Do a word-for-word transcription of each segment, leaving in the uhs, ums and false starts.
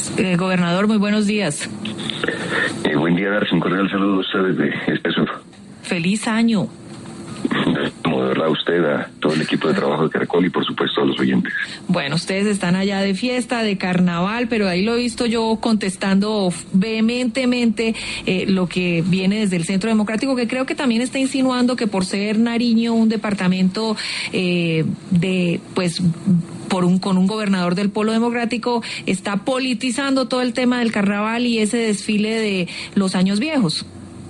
Eh, gobernador, muy buenos días. Eh, buen día, Darcy. Un cordial saludo a ustedes de Espesur. Feliz año. Como de verdad usted, a todo el equipo de trabajo de Caracol y por supuesto a los oyentes. Bueno, ustedes están allá de fiesta, de carnaval, pero ahí lo he visto yo contestando vehementemente eh, lo que viene desde el Centro Democrático, que creo que también está insinuando que por ser Nariño un departamento eh, de, pues, por un con un gobernador del Polo Democrático, está politizando todo el tema del carnaval y ese desfile de los años viejos.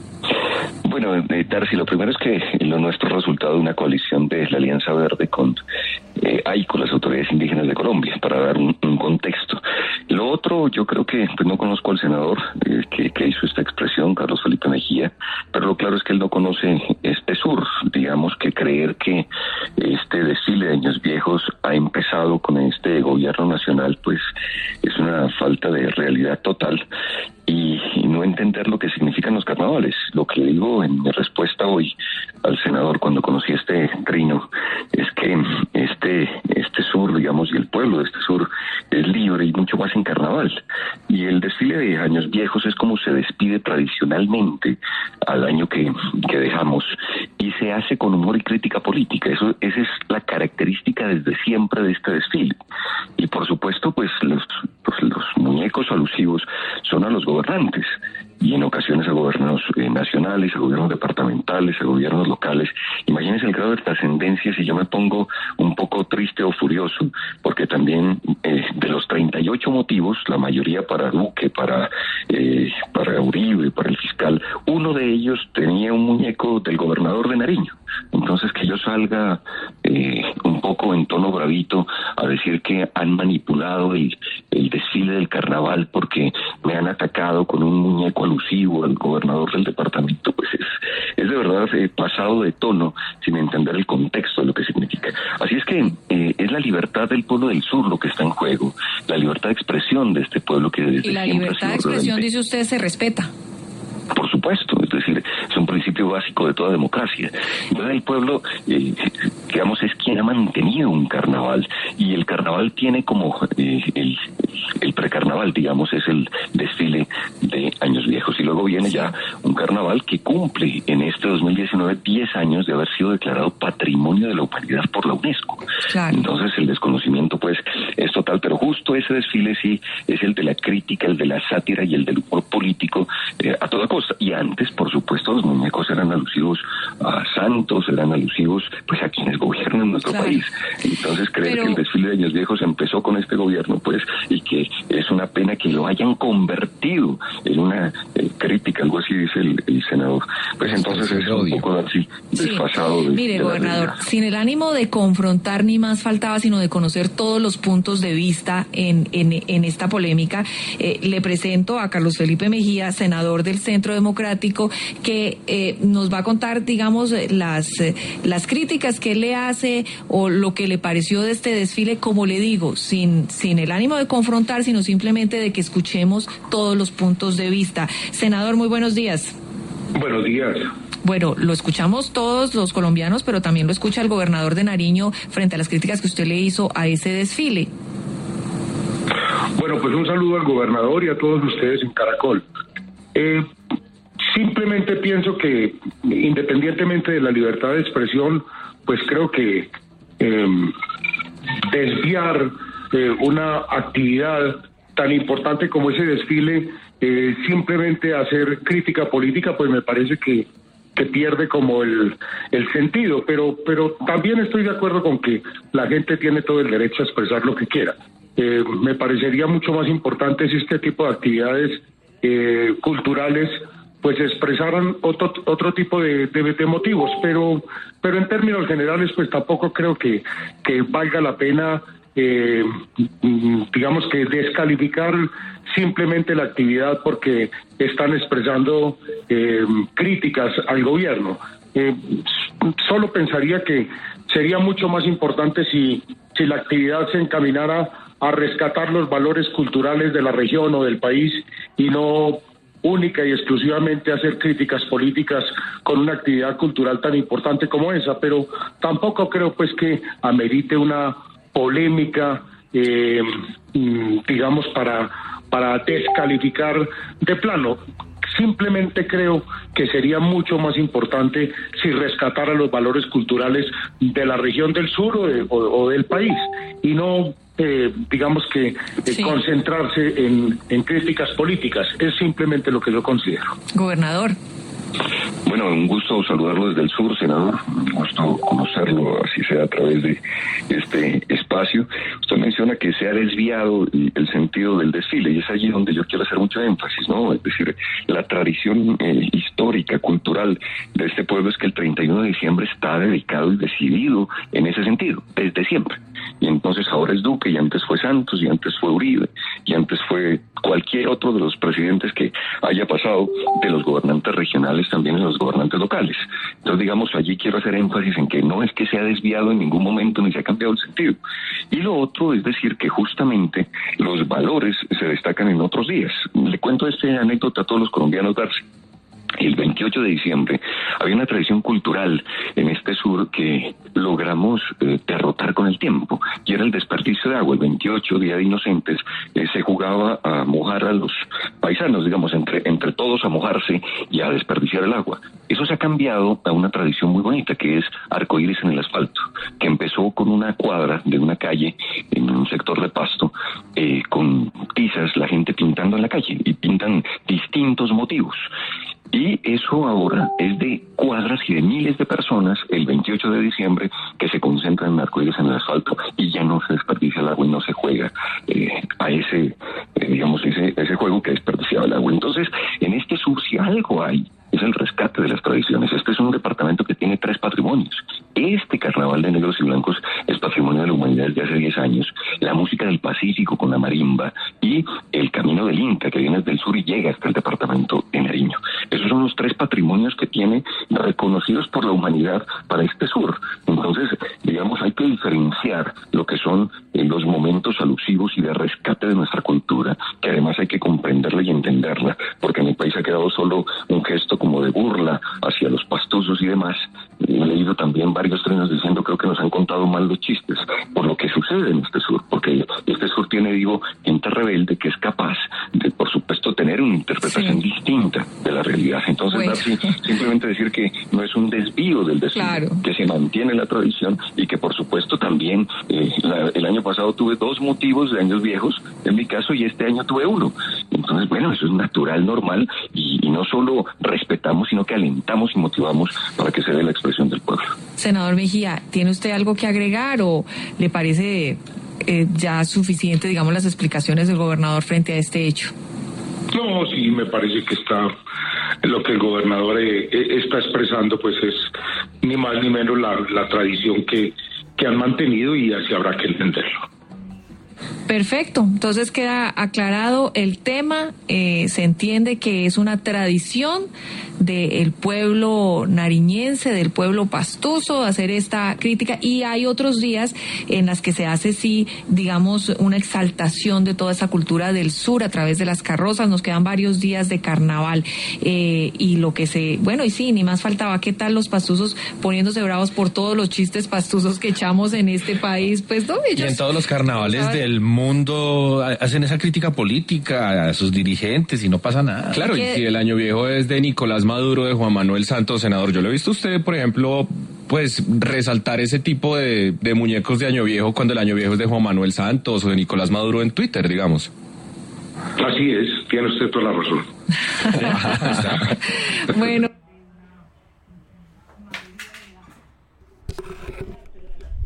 Bueno, eh, Darcy, lo primero es que lo nuestro es resultado de una coalición de la Alianza Verde con eh, A I, con las autoridades indígenas de Colombia, para dar un, un contexto. Lo otro, yo creo que pues no conozco al senador eh, que, que hizo esta expresión, Carlos Felipe Mejía, pero lo claro es que él no conoce Espesur. Digamos que creer que este desfile de años viejos ha empezado con este gobierno nacional, pues es una falta de realidad total. Y, y no entender lo que significan los carnavales. Lo que digo en mi respuesta hoy al senador cuando conocí este trino es que este este sur, digamos, y el pueblo de este sur es libre y mucho más en carnaval. Y el desfile de años viejos es como se despide tradicionalmente al año que, que dejamos, y se hace con humor y crítica política. Eso, esa es la característica desde siempre de este desfile. Y por supuesto, pues los, pues, los muñecos alusivos son a los gobernantes, y en ocasiones a gobiernos eh, nacionales, a gobiernos departamentales, a gobiernos locales. Imagínense el grado de trascendencia si yo me pongo un poco triste o furioso, porque también eh, de los treinta y ocho motivos, la mayoría para Duque, para, eh, para Uribe, para el fiscal, uno de ellos tenía un muñeco del gobernador de Nariño. Entonces que yo salga eh, un poco en tono bravito a decir que han manipulado el, el desfile del carnaval porque me han atacado con un muñeco alusivo al gobernador del departamento, pues es, es de verdad eh, pasado de tono sin entender el contexto de lo que significa. Así es que eh, es la libertad del pueblo del sur lo que está en juego, la libertad de expresión de este pueblo que desde y la siempre libertad de expresión, dice usted, se respeta. Por supuesto, es decir, es un principio básico de toda democracia. Entonces el pueblo, eh, digamos, es quien ha mantenido un carnaval, y el carnaval tiene como eh, el, el precarnaval, digamos, es el desfile de años viejos, y luego viene ya un carnaval que cumple en este dos mil diecinueve diez años de haber sido declarado Patrimonio de la Humanidad por la UNESCO. Claro. Entonces el desconocimiento pues es total, pero justo ese desfile sí es el de la crítica, el de la sátira y el del humor político eh, a toda cosa. Y antes, por supuesto, los muñecos eran alusivos a santos, eran alusivos pues a quienes gobiernan nuestro claro. país. Entonces creer Pero... que el desfile de años viejos empezó con este gobierno, pues, y que es una pena que lo hayan convertido en una eh, crítica, algo así dice el, el senador. Pues entonces es un poco así desfasado. Sí. De, Mire, de gobernador, sin el ánimo de confrontar ni más faltaba, sino de conocer todos los puntos de vista en, en, en esta polémica, eh, le presento a Carlos Felipe Mejía, senador del Centro Democrático, que eh, nos va a contar, digamos, las eh, las críticas que él le hace o lo que le pareció de este desfile, como le digo, sin sin el ánimo de confrontar, sino simplemente de que escuchemos todos los puntos de vista. Senador, muy buenos días. Buenos días. Bueno, lo escuchamos todos los colombianos, pero también lo escucha el gobernador de Nariño frente a las críticas que usted le hizo a ese desfile. Bueno, pues un saludo al gobernador y a todos ustedes en Caracol. Eh, simplemente pienso que, independientemente de la libertad de expresión, pues creo que eh, desviar eh, una actividad tan importante como ese desfile, eh, simplemente hacer crítica política, pues me parece que que pierde como el, el sentido, pero pero también estoy de acuerdo con que la gente tiene todo el derecho a expresar lo que quiera. Eh, me parecería mucho más importante si este tipo de actividades eh, culturales pues expresaran otro otro tipo de, de, de motivos, pero pero en términos generales pues tampoco creo que, que valga la pena eh, digamos que descalificar simplemente la actividad porque están expresando eh, críticas al gobierno. Eh, solo pensaría que sería mucho más importante si, si la actividad se encaminara a rescatar los valores culturales de la región o del país y no única y exclusivamente hacer críticas políticas con una actividad cultural tan importante como esa, pero tampoco creo pues que amerite una polémica, eh, digamos, para para descalificar de plano. Simplemente creo que sería mucho más importante si rescatara los valores culturales de la región del sur o, de, o, o del país, y no, eh, digamos que, eh, sí. concentrarse en, en críticas políticas. Es simplemente lo que yo considero. Gobernador. Bueno, un gusto saludarlo desde el sur, senador. Un gusto conocerlo, así sea a través de este espacio. Usted menciona que se ha desviado el sentido del desfile, y es allí donde yo quiero hacer mucho énfasis, ¿no? Es decir, la tradición eh, histórica, cultural de este pueblo es que el treinta y uno de diciembre está dedicado y decidido en ese sentido, desde siempre. Y entonces ahora es Duque, y antes fue Santos, y antes fue Uribe, y antes fue cualquier otro de los presidentes que haya pasado, de los gobernantes regionales también en los gobernantes locales. Entonces, digamos, allí quiero hacer énfasis en que no es que se ha desviado en ningún momento ni se ha cambiado el sentido. Y lo otro es decir que justamente los valores se destacan en otros días. Le cuento esta anécdota a todos los colombianos, Darcy. El veintiocho de diciembre había una tradición cultural en este sur que logramos eh, derrotar con el tiempo, y era el desperdicio de agua. El veintiocho, Día de Inocentes, eh, se jugaba a mojar a los paisanos, digamos, entre, entre todos a mojarse y a desperdiciar el agua. Eso se ha cambiado a una tradición muy bonita, que es arcoíris en el asfalto, que empezó con una cuadra de una calle en un sector de Pasto, eh, con tizas, la gente pintando en la calle, y pintan distintos motivos. Y eso ahora es de cuadras y de miles de personas el veintiocho de diciembre que se concentran en arcoíris en el asfalto, y ya no se desperdicia el agua y no se juega eh, a ese, eh, digamos, ese, ese juego que desperdiciaba el agua. Entonces, en este sur, si algo hay, es el rescate de las tradiciones. Este es un departamento que tiene tres patrimonios. Este carnaval de negros y blancos es patrimonio de la humanidad desde hace diez años. La música del Pacífico con la marimba, y el camino del Inca, que viene desde el sur y llega hasta el departamento de Nariño. Esos son los tres patrimonios que tiene reconocidos por la humanidad para este sur. Entonces, digamos, hay que diferenciar lo que son eh, los momentos alusivos y de rescate de nuestra cultura, que además hay que comprenderla y entenderla, porque en el país ha quedado solo un gesto como de burla hacia los pastusos y demás. He leído también varios trenos diciendo, creo que nos han contado mal los chistes, por lo que sucede en este sur, porque este sur tiene, digo, gente rebelde que es capaz de, por supuesto, tener una interpretación sí. distinta de la realidad. Entonces, bueno. Darcy, simplemente decir que no es un desvío del desfile, claro. que se mantiene la tradición, y que, por supuesto, también eh, la, el año pasado tuve dos motivos de años viejos, en mi caso, y este año tuve uno. Entonces, bueno, eso es natural, normal, y, y no solo respetamos, sino que alentamos y motivamos para que se dé la expresión del pueblo. Senador Mejía, ¿tiene usted algo que agregar o le parece eh, ya suficiente, digamos, las explicaciones del gobernador frente a este hecho? No, sí, me parece que está lo que el gobernador eh, está expresando, pues es ni más ni menos la, la tradición que, que han mantenido, y así habrá que entenderlo. Perfecto, entonces queda aclarado el tema, eh, se entiende que es una tradición del pueblo nariñense, del pueblo pastuso, hacer esta crítica, y hay otros días en las que se hace, sí, digamos, una exaltación de toda esa cultura del sur a través de las carrozas. Nos quedan varios días de carnaval, eh, y lo que se, bueno, y sí, ni más faltaba, ¿qué tal los pastusos poniéndose bravos por todos los chistes pastusos que echamos en este país? Pues no, ellos, y en todos los carnavales del mundo hacen esa crítica política a sus dirigentes y no pasa nada. Claro, y si el año viejo es de Nicolás Maduro, de Juan Manuel Santos, senador, yo lo he visto a usted, por ejemplo, pues resaltar ese tipo de, de muñecos de año viejo cuando el año viejo es de Juan Manuel Santos o de Nicolás Maduro en Twitter, digamos. Así es, tiene usted toda la razón. Bueno.